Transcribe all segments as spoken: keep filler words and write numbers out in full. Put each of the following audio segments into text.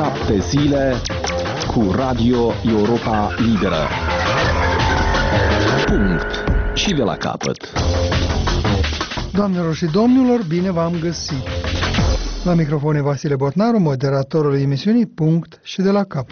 Șapte zile cu Radio Europa Liberă. Punct. Și de la capăt. Doamnelor și domnilor, bine v-am găsit. La microfon e Vasile Botnaru, moderatorul emisiunii Punct și de la capăt.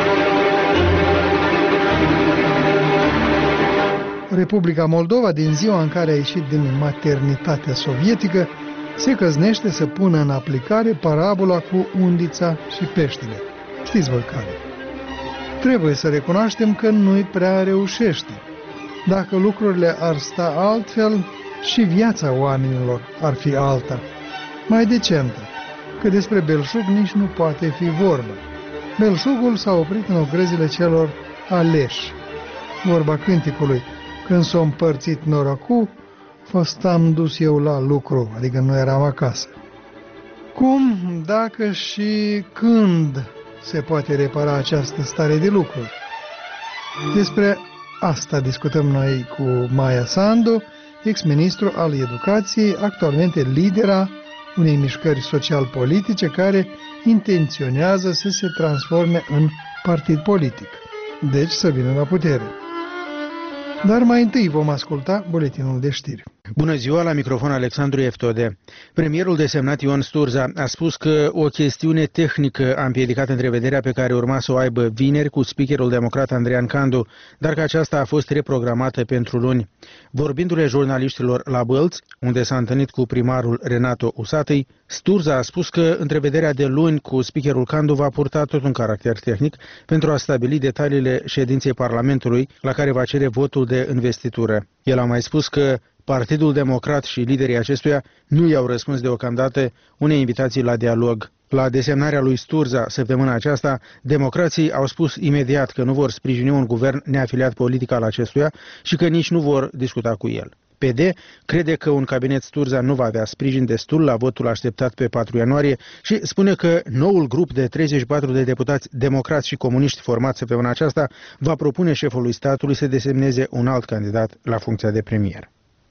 Republica Moldova, din ziua în care a ieșit din maternitatea sovietică, se căznește să pună în aplicare parabola cu undița și peștele. Știți voi care. Trebuie să recunoaștem că nu-i prea reușește. Dacă lucrurile ar sta altfel, și viața oamenilor ar fi alta, mai decentă, că despre belșug nici nu poate fi vorbă. Belșugul s-a oprit în ogrezile celor aleși. Vorba cânticului, când s-a împărțit norocul, fostam dus eu la lucru, adică nu eram acasă. Cum, dacă și când se poate repara această stare de lucruri? Despre asta discutăm noi cu Maia Sandu, ex-ministru al Educației, actualmente lidera unei mișcări social-politice care intenționează să se transforme în partid politic, deci să vină la putere. Dar mai întâi vom asculta buletinul de știri. Bună ziua, la microfon Alexandru Eftode. Premierul desemnat Ion Sturza a spus că o chestiune tehnică a împiedicat întrevederea pe care urma să o aibă vineri cu speakerul democrat Andrian Candu, dar că aceasta a fost reprogramată pentru luni. Vorbindu-le jurnaliștilor la Bălți, unde s-a întâlnit cu primarul Renato Usatăi, Sturza a spus că întrevederea de luni cu speakerul Candu va purta tot un caracter tehnic pentru a stabili detaliile ședinței Parlamentului, la care va cere votul de investitură. El a mai spus că Partidul Democrat și liderii acestuia nu i-au răspuns deocamdată unei invitații la dialog. La desemnarea lui Sturza săptămâna aceasta, democrații au spus imediat că nu vor sprijini un guvern neafiliat politic al acestuia și că nici nu vor discuta cu el. P D crede că un cabinet Sturza nu va avea sprijin destul la votul așteptat pe patru ianuarie și spune că noul grup de treizeci și patru de deputați democrați și comuniști format săptămâna aceasta va propune șefului statului să desemneze un alt candidat la funcția de premier.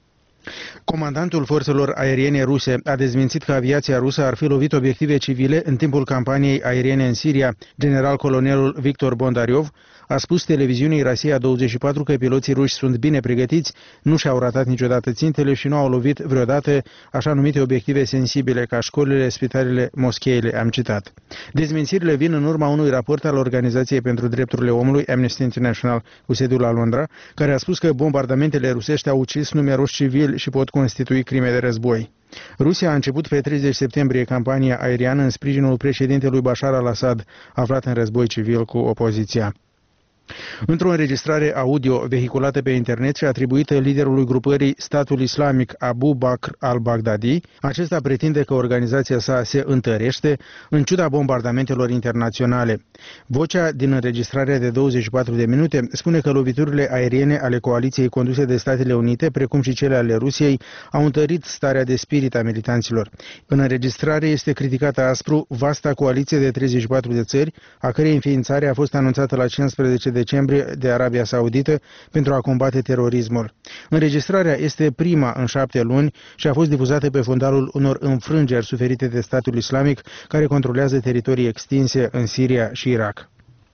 Comandantul forțelor aeriene ruse a dezmințit că aviația rusă ar fi lovit obiective civile în timpul campaniei aeriene în Siria. General-colonelul Victor Bondariov a spus televiziunii Rosia douăzeci și patru că piloții ruși sunt bine pregătiți, nu și-au ratat niciodată țintele și nu au lovit vreodată așa numite obiective sensibile ca școlile, spitalele, moscheile, am citat. Dezmințirile vin în urma unui raport al Organizației pentru Drepturile Omului, Amnesty International, cu sediul la Londra, care a spus că bombardamentele rusești au ucis numeroși civili și pot constitui crime de război. Rusia a început pe treizeci septembrie campania aeriană în sprijinul președintelui Bashar al-Assad, aflat în război civil cu opoziția. Într-o înregistrare audio vehiculată pe internet și atribuită liderului grupării Statul Islamic Abu Bakr al-Baghdadi, acesta pretinde că organizația sa se întărește în ciuda bombardamentelor internaționale. Vocea din înregistrarea de douăzeci și patru de minute spune că loviturile aeriene ale coaliției conduse de Statele Unite, precum și cele ale Rusiei, au întărit starea de spirit a militanților. În înregistrare este criticată aspru vasta coaliție de treizeci și patru de țări, a cărei înființare a fost anunțată la cincisprezece decembrie de Arabia Saudită pentru a combate terorismul. Înregistrarea este prima în șapte luni și a fost difuzată pe fundalul unor înfrângeri suferite de statul islamic, care controlează teritorii extinse în Siria și Irak.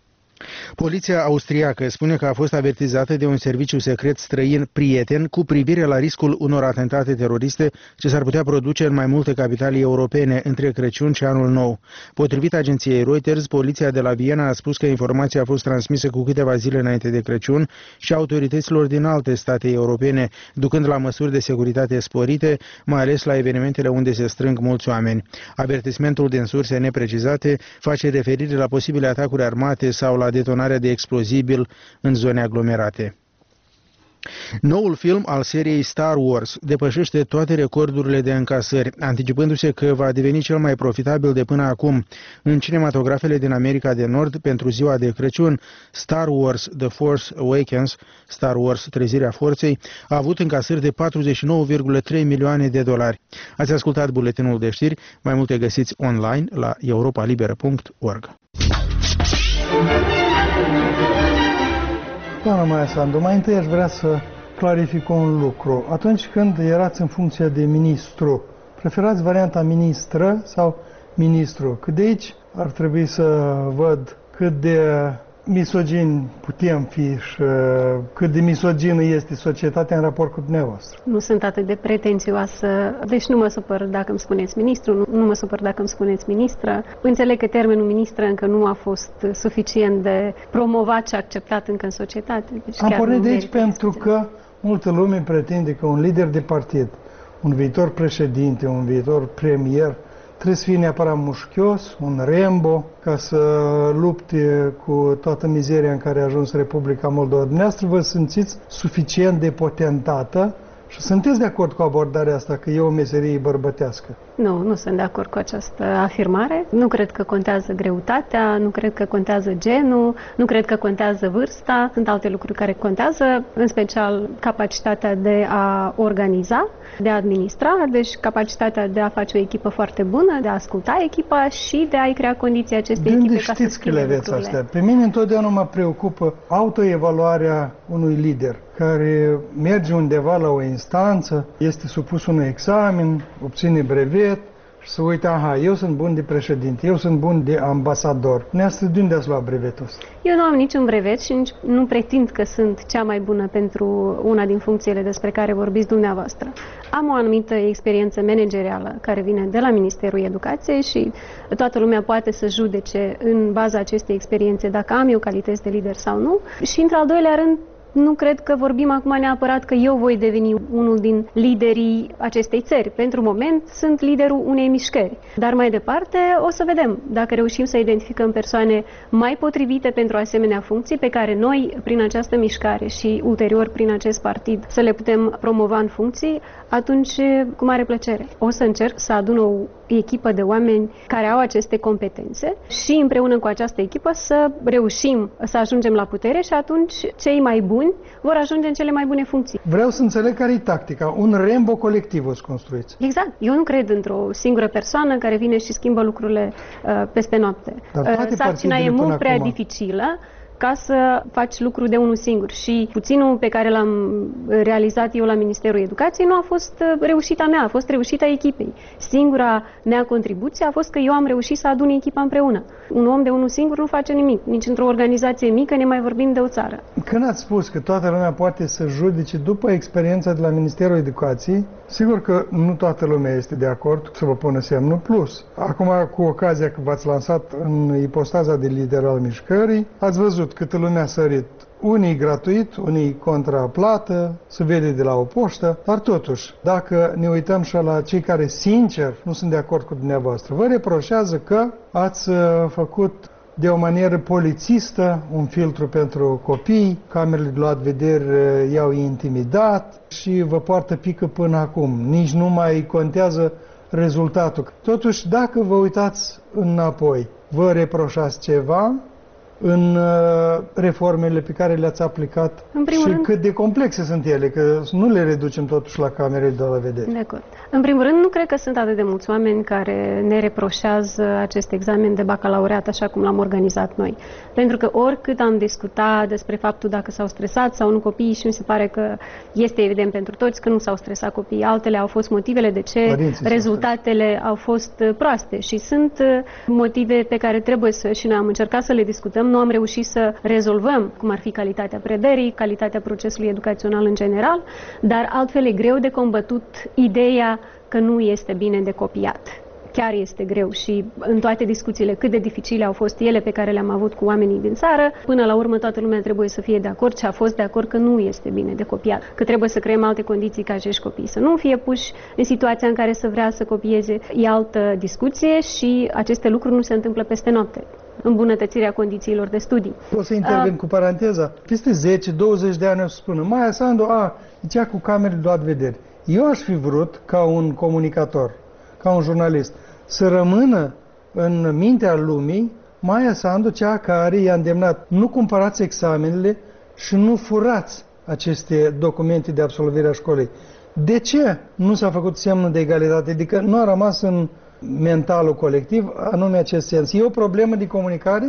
Poliția austriacă spune că a fost avertizată de un serviciu secret străin prieten cu privire la riscul unor atentate teroriste ce s-ar putea produce în mai multe capitale europene între Crăciun și Anul Nou. Potrivit agenției Reuters, poliția de la Viena a spus că informația a fost transmisă cu câteva zile înainte de Crăciun și autorităților din alte state europene, ducând la măsuri de securitate sporite, mai ales la evenimentele unde se strâng mulți oameni. Avertismentul din surse neprecizate face referire la posibile atacuri armate sau la detonarea de explozibil în zone aglomerate. Noul film al seriei Star Wars depășește toate recordurile de încasări, anticipându-se că va deveni cel mai profitabil de până acum. În cinematografele din America de Nord, pentru ziua de Crăciun, Star Wars The Force Awakens, Star Wars Trezirea Forței, a avut încasări de patruzeci și nouă virgulă trei milioane de dolari. Ați ascultat buletinul de știri, mai multe găsiți online la europa liberă punct org. Doamna Maia Sandu, mai întâi aș vrea să clarific un lucru. Atunci când erați în funcție de ministru, preferați varianta ministră sau ministru? Că de aici ar trebui să văd cât de misogini putem fi și cât de misogină este societatea în raport cu dumneavoastră. Nu sunt atât de pretențioasă, deci nu mă supăr dacă îmi spuneți ministru, nu, nu mă supăr dacă îmi spuneți ministră. Înțeleg că termenul ministră încă nu a fost suficient de promovat și acceptat încă în societate. Deci Am pornit de aici pentru că multă lume pretinde că un lider de partid, un viitor președinte, un viitor premier, trebuie să fie neapărat mușchios, un Rambo, ca să lupte cu toată mizeria în care a ajuns Republica Moldova. Dumneavoastră vă simțiți suficient de potentată și sunteți de acord cu abordarea asta, că e o meserie bărbătească? Nu, nu sunt de acord cu această afirmare. Nu cred că contează greutatea, nu cred că contează genul, nu cred că contează vârsta. Sunt alte lucruri care contează, în special capacitatea de a organiza, de a administra, deci capacitatea de a face o echipă foarte bună, de a asculta echipa și de a-i crea condiții acestei echipe ca să schimbe lucrurile. Astea? Pe mine întotdeauna mă preocupă autoevaluarea unui lider care merge undeva la o instanță, este supus unui examen, obține brevet și să uite, aha, eu sunt bun de președinte, eu sunt bun de ambasador. Ne-ați de unde ați luat brevetul ăsta? Eu nu am niciun brevet și nici nu pretind că sunt cea mai bună pentru una din funcțiile despre care vorbiți dumneavoastră. Am o anumită experiență managerială care vine de la Ministerul Educației și toată lumea poate să judece în baza acestei experiențe dacă am eu calități de lider sau nu. Și într-al doilea rând, nu cred că vorbim acum neapărat că eu voi deveni unul din liderii acestei țări. Pentru moment sunt liderul unei mișcări. Dar mai departe o să vedem dacă reușim să identificăm persoane mai potrivite pentru asemenea funcții pe care noi, prin această mișcare și ulterior prin acest partid, să le putem promova în funcții, atunci cu mare plăcere. O să încerc să adun o echipă de oameni care au aceste competențe și împreună cu această echipă să reușim să ajungem la putere și atunci cei mai buni vor ajunge în cele mai bune funcții. Vreau să înțeleg care e tactica. Un Rambo colectiv o să construiți. Exact. Eu nu cred într-o singură persoană care vine și schimbă lucrurile uh, peste noapte. Uh, sarcina e mult prea acum. dificilă ca să faci lucru de unul singur. Și puținul pe care l-am realizat eu la Ministerul Educației nu a fost reușita mea, a fost reușita echipei. Singura mea contribuție a fost că eu am reușit să adun echipa împreună. Un om de unul singur nu face nimic. Nici într-o organizație mică, ne mai vorbim de o țară. Când ați spus că toată lumea poate să judece după experiența de la Ministerul Educației, sigur că nu toată lumea este de acord să vă pună semnul plus. Acum, cu ocazia că v-ați lansat în ipostaza de lider al mișcării, ați văzut câtă lumea a sărit. Unii gratuit, unii contra plată, se vede de la o poștă, dar totuși, dacă ne uităm și la cei care sincer nu sunt de acord cu dumneavoastră, vă reproșează că ați făcut de o manieră polițistă un filtru pentru copii, camerele de luat vederi i-au intimidat și vă poartă pică până acum. Nici nu mai contează rezultatul. Totuși, dacă vă uitați înapoi, vă reproșați ceva în reformele pe care le-ați aplicat și rând, cât de complexe sunt ele, că nu le reducem totuși la camerele de la vedere. De acord. În primul rând, nu cred că sunt atât de mulți oameni care ne reproșează acest examen de bacalaureat așa cum l-am organizat noi. Pentru că oricât am discutat despre faptul dacă s-au stresat sau nu copiii, și mi se pare că este evident pentru toți că nu s-au stresat copiii, altele au fost motivele de ce Părinții rezultatele au fost proaste și sunt motive pe care trebuie să și noi am încercat să le discutăm. Nu am reușit să rezolvăm cum ar fi calitatea predării, calitatea procesului educațional în general, dar altfel e greu de combătut ideea că nu este bine de copiat. Chiar este greu și în toate discuțiile cât de dificile au fost ele pe care le-am avut cu oamenii din țară, până la urmă toată lumea trebuie să fie de acord și a fost de acord că nu este bine de copiat, că trebuie să creăm alte condiții ca acești copii să nu fie puși în situația în care să vrea să copieze. E altă discuție și aceste lucruri nu se întâmplă peste noapte. Îmbunătățirea condițiilor de studii. O să intervin uh, cu paranteza. Peste zece douăzeci de ani o să spună, Maia Sandu, a, zicea cu camere de luat vederi. Eu aș fi vrut, ca un comunicator, ca un jurnalist, să rămână în mintea lumii Maia Sandu, cea care i-a îndemnat, nu cumpărați examenele și nu furați aceste documente de absolvire a școlii. De ce nu s-a făcut semnul de egalitate? Adică nu a rămas în mentalul colectiv, anume acest sens. E o problemă de comunicare?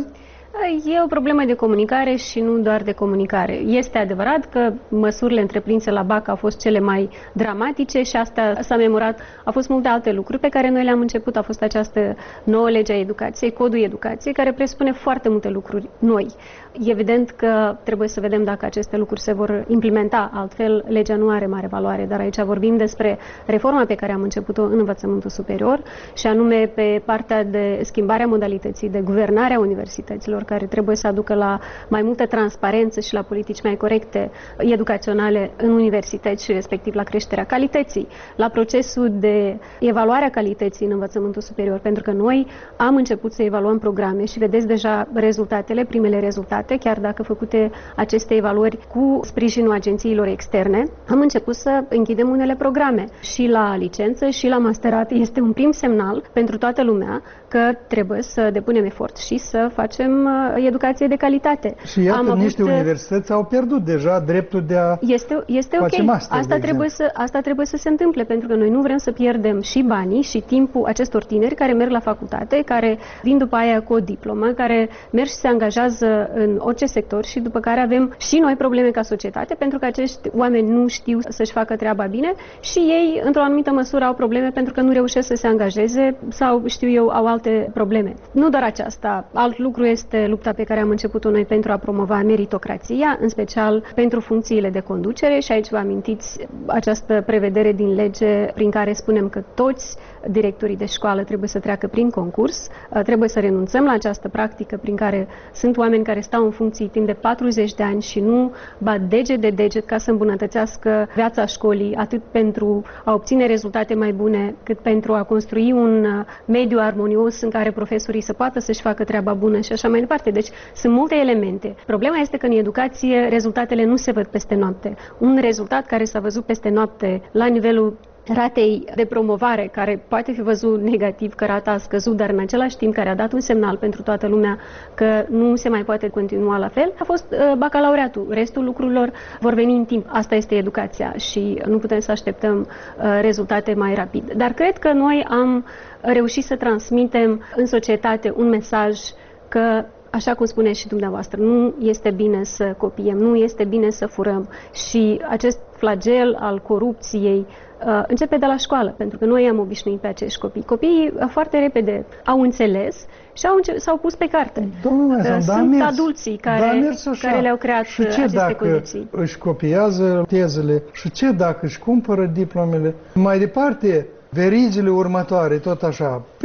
E o problemă de comunicare și nu doar de comunicare. Este adevărat că măsurile întreprinse la B A C au fost cele mai dramatice și asta s-a memorat. Au fost multe alte lucruri pe care noi le-am început. A fost această nouă lege a educației, codul educației, care presupune foarte multe lucruri noi. Evident că trebuie să vedem dacă aceste lucruri se vor implementa, altfel legea nu are mare valoare, dar aici vorbim despre reforma pe care am început-o în învățământul superior și anume pe partea de schimbarea modalității de guvernare a universităților, care trebuie să aducă la mai multă transparență și la politici mai corecte educaționale în universități și respectiv la creșterea calității, la procesul de evaluare a calității în învățământul superior, pentru că noi am început să evaluăm programe și vedeți deja rezultatele, primele rezultate, chiar dacă făcute aceste evaluări cu sprijinul agențiilor externe, am început să închidem unele programe și la licență și la masterat. Este un prim semnal pentru toată lumea că trebuie să depunem efort și să facem educație de calitate. Și iată, am avut... niște universități au pierdut deja dreptul de a este, este face ok. master, Asta trebuie, să, asta trebuie să se întâmple, pentru că noi nu vrem să pierdem și banii și timpul acestor tineri care merg la facultate, care vin după aia cu o diplomă, care merg și se angajează în orice sector și după care avem și noi probleme ca societate, pentru că acești oameni nu știu să-și facă treaba bine și ei, într-o anumită măsură, au probleme pentru că nu reușesc să se angajeze sau, știu eu, au alte probleme. Nu doar aceasta. Alt lucru este lupta pe care am început-o noi pentru a promova meritocrația, în special pentru funcțiile de conducere și aici vă amintiți această prevedere din lege prin care spunem că toți directorii de școală trebuie să treacă prin concurs, trebuie să renunțăm la această practică prin care sunt oameni care stau în funcții timp de patruzeci de ani și nu bat deget de deget ca să îmbunătățească viața școlii, atât pentru a obține rezultate mai bune, cât pentru a construi un mediu armonios în care profesorii să poată să-și facă treaba bună și așa mai departe. Deci sunt multe elemente. Problema este că în educație rezultatele nu se văd peste noapte. Un rezultat care s-a văzut peste noapte la nivelul ratei de promovare, care poate fi văzut negativ că rata a scăzut, dar în același timp care a dat un semnal pentru toată lumea că nu se mai poate continua la fel, a fost uh, bacalaureatul. Restul lucrurilor vor veni în timp. Asta este educația și nu putem să așteptăm uh, rezultate mai rapid. Dar cred că noi am reușit să transmitem în societate un mesaj că, așa cum spuneți și dumneavoastră, nu este bine să copiem, nu este bine să furăm și acest flagel al corupției uh, începe de la școală, pentru că noi am obișnuit pe acești copii. Copiii uh, foarte repede au înțeles și au înce- s-au pus pe carte. Domnule, uh, sunt mers, adulții care, care le-au creat și ce aceste dacă condiții. Își copiază tezele și ce dacă își cumpără diplomele? Mai departe, verigile următoare, tot așa, pe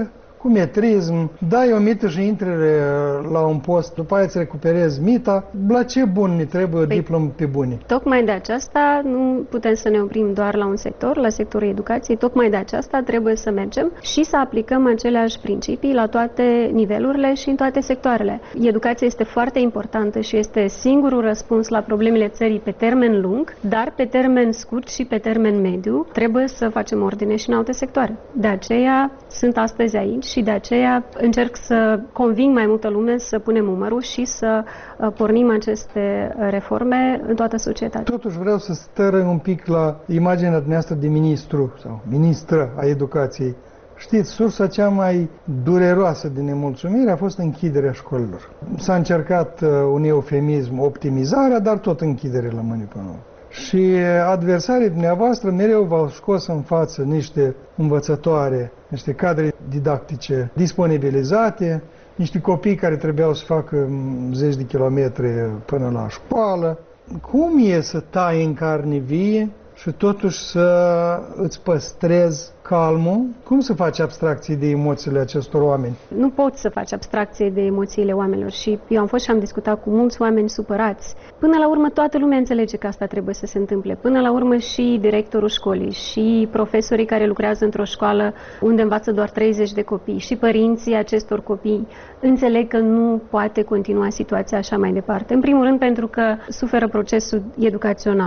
cu metrism, dai o mită și intri la un post, după aia îți recuperezi mita, la ce bun ne trebuie păi, diplom pe bune? Tocmai de aceasta nu putem să ne oprim doar la un sector, la sectorul educației, tocmai de aceasta trebuie să mergem și să aplicăm aceleași principii la toate nivelurile și în toate sectoarele. Educația este foarte importantă și este singurul răspuns la problemele țării pe termen lung, dar pe termen scurt și pe termen mediu trebuie să facem ordine și în alte sectoare. De aceea sunt astăzi aici și de aceea încerc să conving mai multă lume să punem umărul și să pornim aceste reforme în toată societatea. Totuși vreau să stără un pic la imaginea dumneavoastră de ministru sau ministră a educației. Știți, sursa cea mai dureroasă de nemulțumire a fost închiderea școlilor. S-a încercat un eufemism, optimizarea, dar tot închidere la mâini până. Și adversarii dumneavoastră mereu v-au scos în față niște învățătoare, niște cadre didactice disponibilizate, niște copii care trebuiau să facă zeci de kilometri până la școală. Cum e să tai în carne vie și totuși să îți păstrezi calmul? Cum să faci abstracție de emoțiile acestor oameni? Nu poți să faci abstracție de emoțiile oamenilor și eu am fost și am discutat cu mulți oameni supărați. Până la urmă toată lumea înțelege că asta trebuie să se întâmple. Până la urmă și directorul școlii, și profesorii care lucrează într-o școală unde învață doar treizeci de copii, și părinții acestor copii înțeleg că nu poate continua situația așa mai departe. În primul rând pentru că suferă procesul educațional.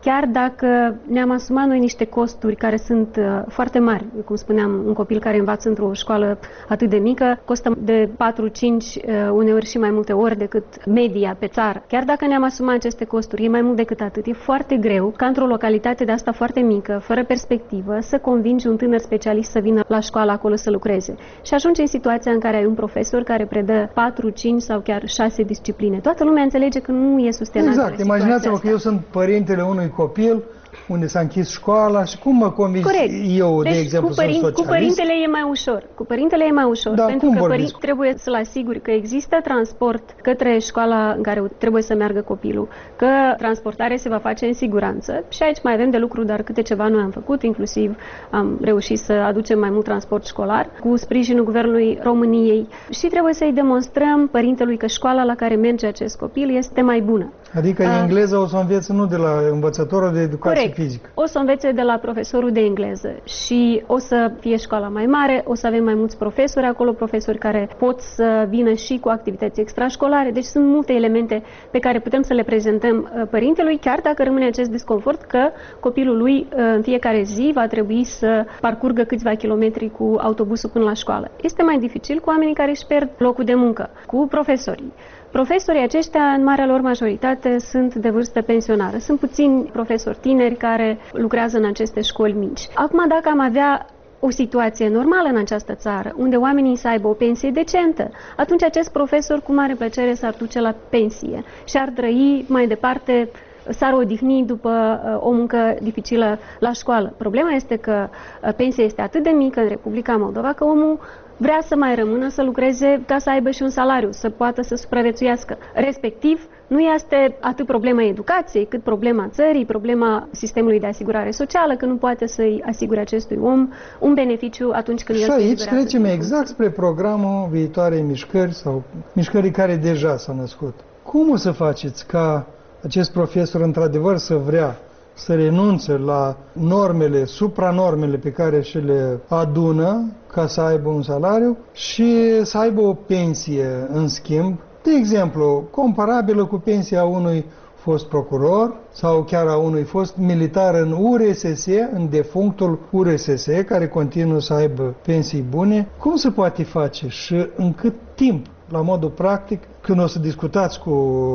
chiar dacă ne-am asumat noi niște costuri care sunt uh, foarte mari. Cum spuneam, un copil care învață într-o școală atât de mică costă de patru cinci, uh, uneori și mai multe ori decât media pe țară. Chiar dacă ne-am asumat aceste costuri, e mai mult decât atât. E foarte greu ca într-o localitate de asta foarte mică, fără perspectivă, să convingi un tânăr specialist să vină la școală acolo să lucreze. Și ajungi în situația în care ai un profesor care predă patru, cinci sau chiar șase discipline. Toată lumea înțelege că nu e sustenabilă. Exact. Imaginați-vă că eu sunt părintele unui copil unde s-a închis școala și cum mă convingi eu, deci, de exemplu, cu părin- sunt socialist? Cu părintele e mai ușor. Cu părintele e mai ușor, da, pentru că părinții cu... trebuie să-l asiguri că există transport către școala în care trebuie să meargă copilul, că transportarea se va face în siguranță. Și aici mai avem de lucru, dar câte ceva noi am făcut, inclusiv am reușit să aducem mai mult transport școlar cu sprijinul Guvernului României și trebuie să-i demonstrăm părintelui că școala la care merge acest copil este mai bună. Adică A... engleza o să învețe nu de la învățătorul de educație Corect. fizică. O să învețe de la profesorul de engleză și o să fie școala mai mare, o să avem mai mulți profesori acolo, profesori care pot să vină și cu activități extrașcolare. Deci sunt multe elemente pe care putem să le prezentăm părintelui, chiar dacă rămâne acest disconfort că copilul lui în fiecare zi va trebui să parcurgă câțiva kilometri cu autobusul până la școală. Este mai dificil cu oamenii care își pierd locul de muncă, cu profesorii. Profesorii aceștia, în marea lor majoritate, sunt de vârstă pensionară. Sunt puțini profesori tineri care lucrează în aceste școli mici. Acum, dacă am avea o situație normală în această țară, unde oamenii să aibă o pensie decentă, atunci acest profesor cu mare plăcere s-ar duce la pensie și ar trăi mai departe, s-ar odihni după uh, o muncă dificilă la școală. Problema este că uh, pensia este atât de mică în Republica Moldova că omul vrea să mai rămână să lucreze ca să aibă și un salariu, să poată să supraviețuiască. Respectiv, nu este atât problema educației, cât problema țării, problema sistemului de asigurare socială, că nu poate să-i asigure acestui om un beneficiu atunci când el se eliberează. Și aici trecem exact spre programul viitoarei mișcări sau mișcării care deja s-au născut. Cum o să faceți ca acest profesor într-adevăr să vrea să renunțe la normele, supranormele pe care și le adună ca să aibă un salariu și să aibă o pensie în schimb, de exemplu, comparabilă cu pensia unui fost procuror sau chiar a unui fost militar în U R S S, în defunctul U R S S, care continuă să aibă pensii bune. Cum se poate face și în cât timp? La modul practic, când o să discutați cu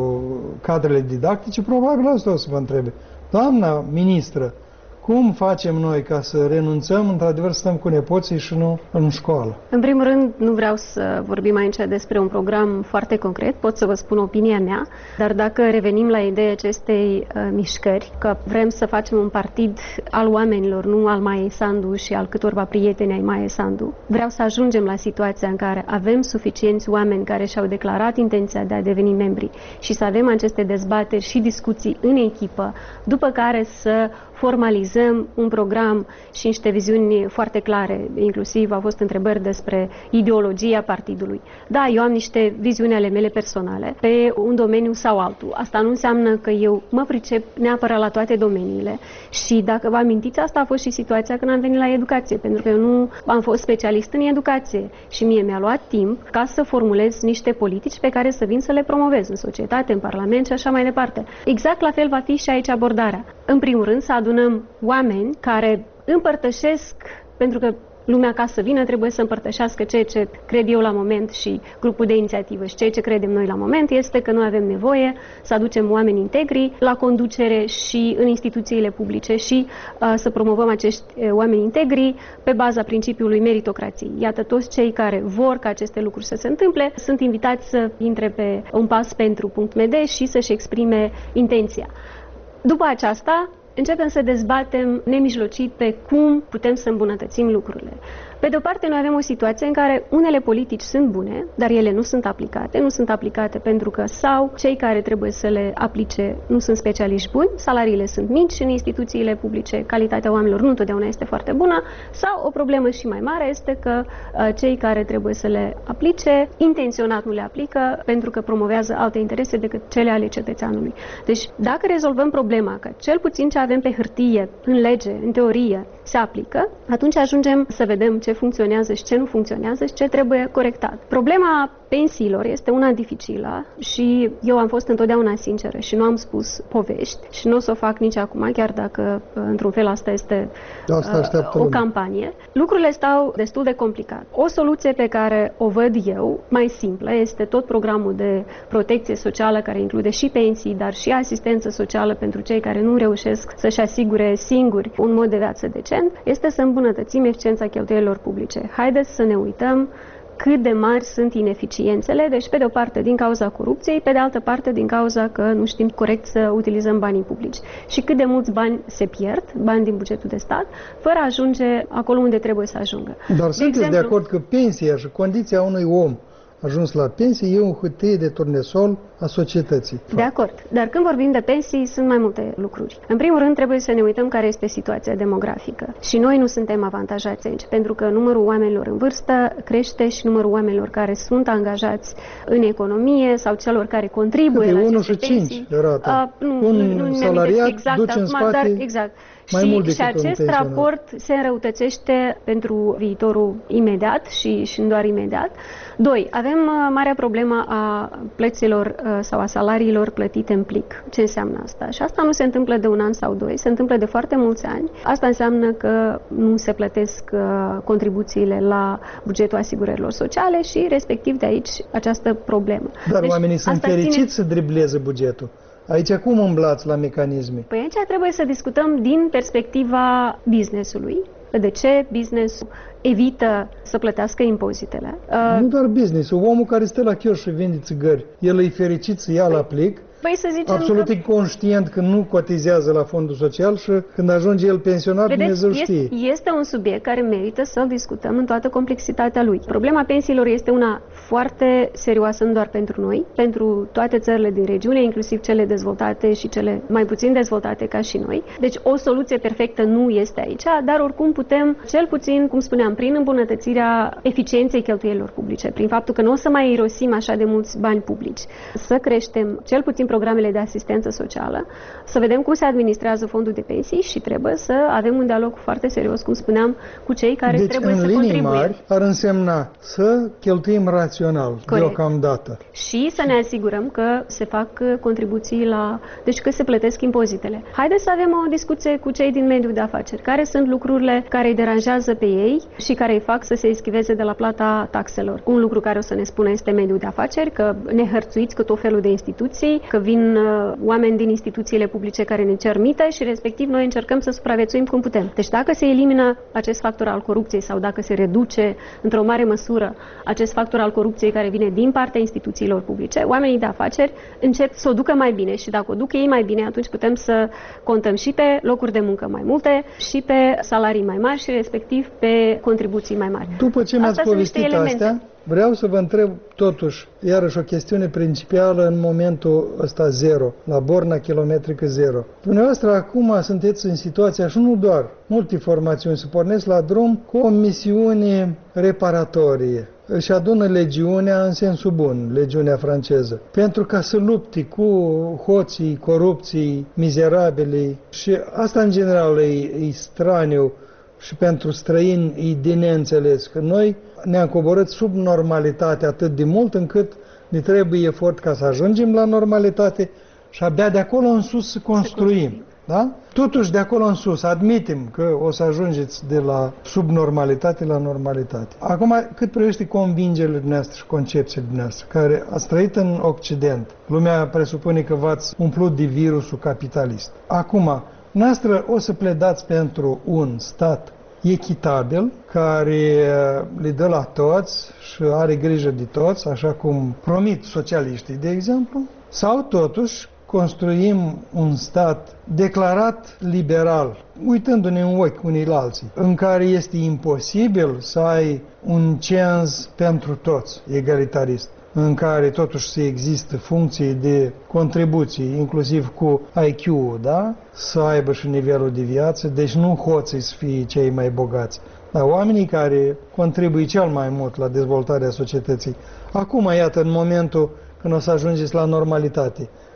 cadrele didactice, probabil asta o să vă întrebe. Doamna ministră, cum facem noi ca să renunțăm, într-adevăr, să stăm cu nepoții și nu în școală? În primul rând, nu vreau să vorbim aici despre un program foarte concret, pot să vă spun opinia mea, dar dacă revenim la ideea acestei uh, mișcări, că vrem să facem un partid al oamenilor, nu al Maiei Sandu și al câtorva prieteni ai Maiei Sandu, vreau să ajungem la situația în care avem suficienți oameni care și-au declarat intenția de a deveni membri și să avem aceste dezbateri și discuții în echipă, după care să formalizăm un program și niște viziuni foarte clare, inclusiv au fost întrebări despre ideologia partidului. Da, eu am niște viziuni ale mele personale pe un domeniu sau altul. Asta nu înseamnă că eu mă pricep neapărat la toate domeniile și dacă vă amintiți, asta a fost și situația când am venit la educație, pentru că eu nu am fost specialist în educație și mie mi-a luat timp ca să formulez niște politici pe care să vin să le promovez în societate, în parlament și așa mai departe. Exact la fel va fi și aici abordarea. În primul rând să adunăm oameni care împărtășesc, pentru că lumea ca să vină trebuie să împărtășească ceea ce cred eu la moment și grupul de inițiativă și ceea ce credem noi la moment este că noi avem nevoie să aducem oameni integri la conducere și în instituțiile publice și uh, să promovăm acești uh, oameni integri pe baza principiului meritocrației. Iată, toți cei care vor ca aceste lucruri să se întâmple sunt invitați să intre pe un pas pentru punct m d și să-și exprime intenția. După aceasta, începem să dezbatem nemijlocit pe cum putem să îmbunătățim lucrurile. Pe de o parte, noi avem o situație în care unele politici sunt bune, dar ele nu sunt aplicate. Nu sunt aplicate pentru că sau cei care trebuie să le aplice nu sunt specialiști buni, salariile sunt mici în instituțiile publice, calitatea oamenilor nu întotdeauna este foarte bună, sau o problemă și mai mare este că uh, cei care trebuie să le aplice, intenționat nu le aplică pentru că promovează alte interese decât cele ale cetățeanului. Deci, dacă rezolvăm problema că cel puțin ce avem pe hârtie, în lege, în teorie, se aplică, atunci ajungem să vedem ce funcționează și ce nu funcționează și ce trebuie corectat. Problema pensiilor este una dificilă și eu am fost întotdeauna sinceră și nu am spus povești și nu o să o fac nici acum, chiar dacă într-un fel asta este asta uh, o campanie. Lucrurile stau destul de complicat. O soluție pe care o văd eu, mai simplă, este tot programul de protecție socială care include și pensii, dar și asistență socială pentru cei care nu reușesc să-și asigure singuri un mod de viață decent, este să îmbunătățim eficiența cheltuielilor publice. Haideți să ne uităm cât de mari sunt ineficiențele, deci pe de o parte din cauza corupției, pe de altă parte din cauza că nu știm corect să utilizăm banii publici. Și cât de mulți bani se pierd, bani din bugetul de stat, fără a ajunge acolo unde trebuie să ajungă. Dar de sunteți exemplu, de acord că pensia și condiția unui om ajuns la pensie e o hârtie de turnesol a societății. De acord. Dar când vorbim de pensii, sunt mai multe lucruri. În primul rând, trebuie să ne uităm care este situația demografică. Și noi nu suntem avantajați aici, pentru că numărul oamenilor în vârstă crește și numărul oamenilor care sunt angajați în economie sau celor care contribuie la aceste pensii. Rata. Uh, nu, un nu, nu salariat exact, duce în spate dar, exact. mai și, mult decât și acest raport se înrăutățește pentru viitorul imediat și, și nu doar imediat. Doi, avem uh, marea problemă a plăților uh, sau a salariilor plătite în plic. Ce înseamnă asta? Și asta nu se întâmplă de un an sau doi, se întâmplă de foarte mulți ani. Asta înseamnă că nu se plătesc uh, contribuțiile la bugetul asigurărilor sociale și respectiv de aici această problemă. Dar deci, oamenii sunt fericiți ține... să dribleze bugetul. Aici cum îmblați la mecanisme? Păi aici trebuie să discutăm din perspectiva business-ului. De ce business evită să plătească impozitele? Nu doar business-ul, omul care stă la chioș și vinde țigări, el e fericit să ia la plic, Păi să zicem absolut că... inconștient că nu cotizează la fondul social și când ajunge el pensionar, Vedeți, Dumnezeu știe. Este, este un subiect care merită să-l discutăm în toată complexitatea lui. Problema pensiilor este una foarte serioasă, nu doar pentru noi, pentru toate țările din regiune, inclusiv cele dezvoltate și cele mai puțin dezvoltate ca și noi. Deci o soluție perfectă nu este aici, dar oricum putem, cel puțin, cum spuneam, prin îmbunătățirea eficienței cheltuielilor publice, prin faptul că nu o să mai irosim așa de mulți bani publici, să creștem cel puțin programele de asistență socială, să vedem cum se administrează fondul de pensii și trebuie să avem un dialog foarte serios, cum spuneam, cu cei care deci, trebuie să contribuie. Deci, în linii contribuie. mari, ar însemna să cheltuim rațional, Corect. deocamdată. Și să ne asigurăm că se fac contribuții la... Deci că se plătesc impozitele. Haideți să avem o discuție cu cei din mediul de afaceri. Care sunt lucrurile care îi deranjează pe ei și care îi fac să se eschiveze de la plata taxelor? Un lucru care o să ne spună este mediul de afaceri, că ne hărțuiți cu tot felul de instituții, că vin uh, oameni din instituțiile publice care ne cer mite și respectiv noi încercăm să supraviețuim cum putem. Deci dacă se elimină acest factor al corupției sau dacă se reduce într-o mare măsură acest factor al corupției care vine din partea instituțiilor publice, oamenii de afaceri încep să o ducă mai bine și dacă o duc ei mai bine, atunci putem să contăm și pe locuri de muncă mai multe și pe salarii mai mari și respectiv pe contribuții mai mari. După ce mi-ați povestit astea, vreau să vă întreb totuși, iarăși o chestiune principială în momentul ăsta zero, la borna kilometrică zero. Dumneavoastră acum sunteți în situația, și nu doar, multe formațiuni se pornesc la drum cu o misiune reparatorie. Își adună legiunea în sensul bun, legiunea franceză, pentru ca să lupte cu hoții, corupții, mizerabili și asta în general e, e straniu și pentru străini e de neînțeles că noi ne-am coborât sub normalitate atât de mult încât ne trebuie efort ca să ajungem la normalitate și abia de acolo în sus să construim. Da? Totuși, de acolo în sus, admitem că o să ajungeți de la subnormalitate la normalitate. Acum, cât privește convingerile dumneavoastră și concepțiile dumneavoastră, care ați trăit în Occident, lumea presupune că v-ați umplut de virusul capitalist. Acum, noastră o să pledați pentru un stat echitabil, care le dă la toți și are grijă de toți, așa cum promit socialiștii, de exemplu, sau totuși construim un stat declarat liberal, uitându-ne în ochi unii la alții, în care este imposibil să ai un cens pentru toți, egalitarist, în care totuși să există funcții de contribuții, inclusiv cu I Q-ul, da? Să aibă și nivelul de viață, deci nu hoții să fie cei mai bogați, dar oamenii care contribuie cel mai mult la dezvoltarea societății. Acum, iată, în momentul când o să ajungeți la normalitate,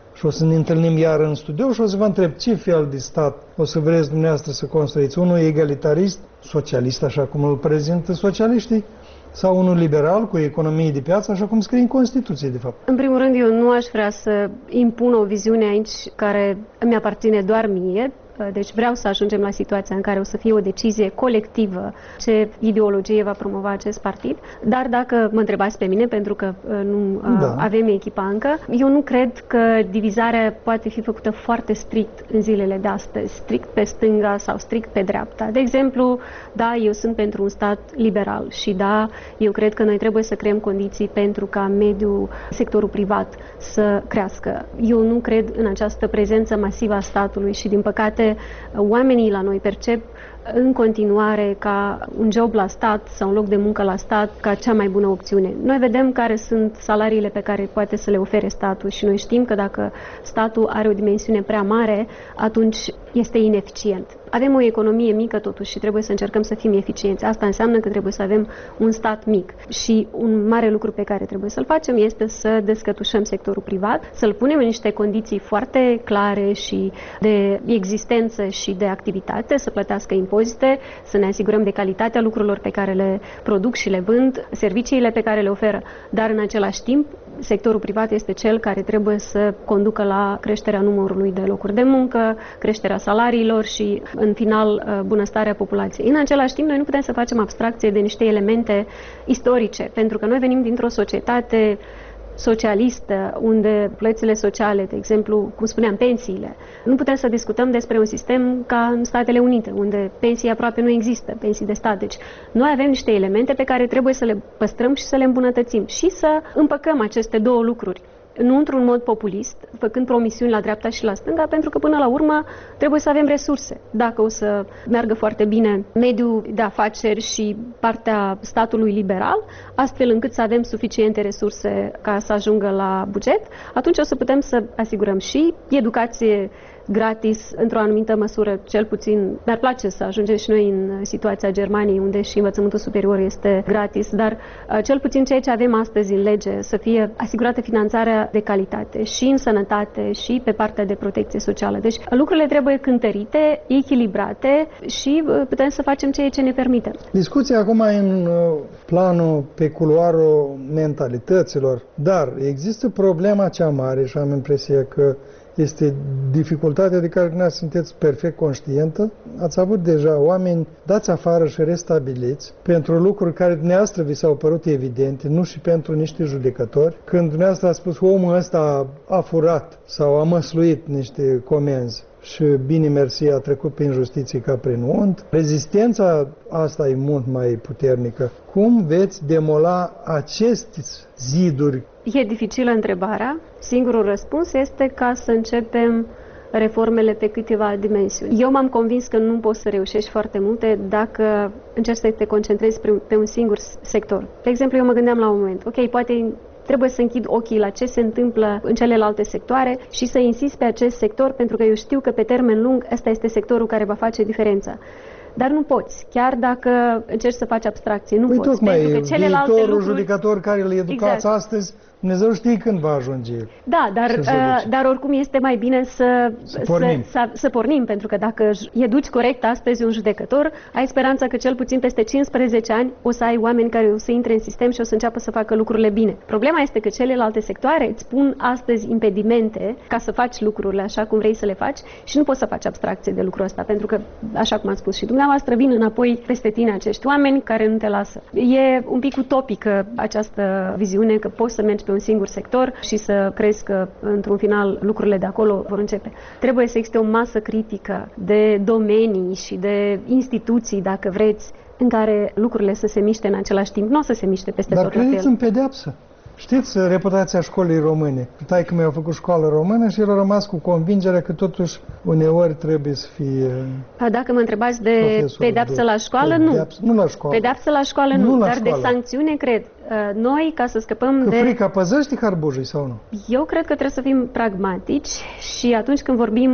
și o să ne întâlnim iar în studio și o să vă întreb ce fel de stat o să vreți dumneavoastră să construiți. Unul egalitarist, socialist, așa cum îl prezintă socialiștii, sau unul liberal cu economie de piață, așa cum scrie în Constituție, de fapt? În primul rând, eu nu aș vrea să impun o viziune aici care îmi aparține doar mie. Deci vreau să ajungem la situația în care o să fie o decizie colectivă ce ideologie va promova acest partid. Dar dacă mă întrebați pe mine, pentru că nu da. avem echipa încă, eu nu cred că divizarea poate fi făcută foarte strict în zilele de astăzi, strict pe stânga sau strict pe dreapta. De exemplu, da, eu sunt pentru un stat liberal și da, eu cred că noi trebuie să creăm condiții pentru ca mediul, sectorul privat să crească. Eu nu cred în această prezență masivă a statului și, din păcate, oamenii la noi percep în continuare ca un job la stat sau un loc de muncă la stat ca cea mai bună opțiune. Noi vedem care sunt salariile pe care poate să le ofere statul și noi știm că dacă statul are o dimensiune prea mare, atunci este ineficient. Avem o economie mică totuși și trebuie să încercăm să fim eficienți. Asta înseamnă că trebuie să avem un stat mic și un mare lucru pe care trebuie să-l facem este să descătușăm sectorul privat, să-l punem în niște condiții foarte clare și de existență și de activitate, să plătească impozite, să ne asigurăm de calitatea lucrurilor pe care le produc și le vând, serviciile pe care le oferă, dar în același timp sectorul privat este cel care trebuie să conducă la creșterea numărului de locuri de muncă, creșterea salariilor și, în final, bunăstarea populației. În același timp, noi nu putem să facem abstracție de niște elemente istorice, pentru că noi venim dintr-o societate socialistă, unde plățile sociale, de exemplu, cum spuneam, pensiile, nu putem să discutăm despre un sistem ca în Statele Unite, unde pensii aproape nu există, pensii de stat. Deci noi avem niște elemente pe care trebuie să le păstrăm și să le îmbunătățim și să împăcăm aceste două lucruri. Nu într-un mod populist, făcând promisiuni la dreapta și la stânga, pentru că până la urmă trebuie să avem resurse. Dacă o să meargă foarte bine mediul de afaceri și partea statului liberal, astfel încât să avem suficiente resurse ca să ajungă la buget, atunci o să putem să asigurăm și educație gratis, într-o anumită măsură, cel puțin. Mi-ar place să ajungem și noi în situația Germaniei, unde și învățământul superior este gratis, dar cel puțin ceea ce avem astăzi în lege, să fie asigurată finanțarea de calitate și în sănătate și pe partea de protecție socială. Deci lucrurile trebuie cântărite, echilibrate și putem să facem ceea ce ne permite. Discuția acum e în planul pe culoarul mentalităților, dar există problema cea mare și am impresia că este dificultatea de care dumneavoastră sunteți perfect conștientă. Ați avut deja oameni dați afară și restabiliți pentru lucruri care dumneavoastră vi s-au părut evidente, nu și pentru niște judecători. Când dumneavoastră a spus omul ăsta a furat sau a măsluit niște comenzi și bine mersi a trecut prin justiție ca prin unt, rezistența asta e mult mai puternică. Cum veți demola aceste ziduri? E dificilă întrebarea. Singurul răspuns este ca să începem reformele pe câteva dimensiuni. Eu m-am convins că nu poți să reușești foarte multe dacă încerci să te concentrezi pe un singur sector. De exemplu, eu mă gândeam la un moment, ok, poate trebuie să închid ochii la ce se întâmplă în celelalte sectoare și să insist pe acest sector, pentru că eu știu că pe termen lung ăsta este sectorul care va face diferența. Dar nu poți, chiar dacă încerci să faci abstracție, nu păi poți. Tocmai pentru că celelalte viitorul lucruri... judecător care îl educați exact. astăzi, Dumnezeu știe când va ajunge. Da, dar, uh, dar oricum este mai bine să, să, pornim. Să, să, să pornim, pentru că dacă educi corect astăzi un judecător, ai speranța că cel puțin peste cincisprezece ani o să ai oameni care o să intre în sistem și o să înceapă să facă lucrurile bine. Problema este că celelalte sectoare îți pun astăzi impedimente ca să faci lucrurile așa cum vrei să le faci și nu poți să faci abstracție de lucrul ăsta, pentru că, așa cum am spus și dumneavoastră, vin înapoi peste tine acești oameni care nu te lasă. E un pic utopică această viziune că poți să mergi pe un singur sector și să crezi că, într-un final, lucrurile de acolo vor începe. Trebuie să existe o masă critică de domenii și de instituții, dacă vreți, în care lucrurile să se miște în același timp. Nu o să se miște peste Dar tot la fel. Dar credeți în pedeapsă? Știți reputația școlii române? Taică mi-a făcut școală română și el a rămas cu convingerea că totuși uneori trebuie să fie... A, dacă mă întrebați de pedeapsă la școală, pedeapsă, nu. Nu la școală. Pedeapsă la școală nu, nu la dar școală. De sancțiune, cred. Noi, ca să scăpăm că de... frica păzăște carbujii sau nu? Eu cred că trebuie să fim pragmatici și atunci când vorbim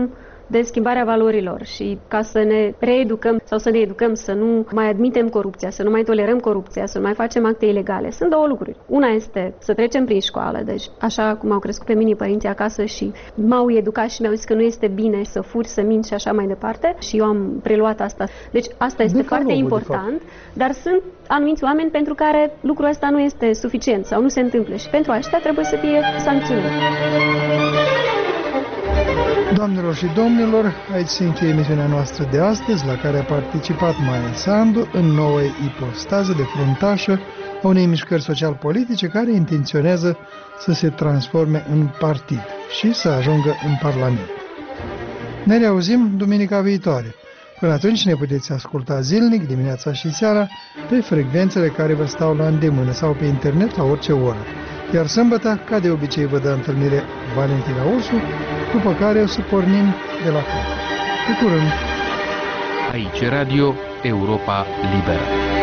de schimbarea valorilor și ca să ne reeducăm sau să ne educăm să nu mai admitem corupția, să nu mai tolerăm corupția, să nu mai facem acte ilegale. Sunt două lucruri. Una este să trecem prin școală, deci așa cum au crescut pe mine părinții acasă și m-au educat și mi-au zis că nu este bine să furi, să minți și așa mai departe și eu am preluat asta. Deci asta este foarte important, dar sunt anumiți oameni pentru care lucrul ăsta nu este suficient sau nu se întâmplă și pentru aceștia trebuie să fie sancționat. Doamnelor și domnilor, aici se încheie emisiunea noastră de astăzi, la care a participat Maia Sandu în nouă ipostază de fruntașă a unei mișcări social-politice care intenționează să se transforme în partid și să ajungă în Parlament. Ne reauzim duminica viitoare. Până atunci ne puteți asculta zilnic, dimineața și seara, pe frecvențele care vă stau la îndemână sau pe internet la orice oră. Iar sâmbătă, ca de obicei, vă dă întâlnire Valentina Ursu, după care o să pornim de la cap. Pe curând! Aici Radio Europa Liberă.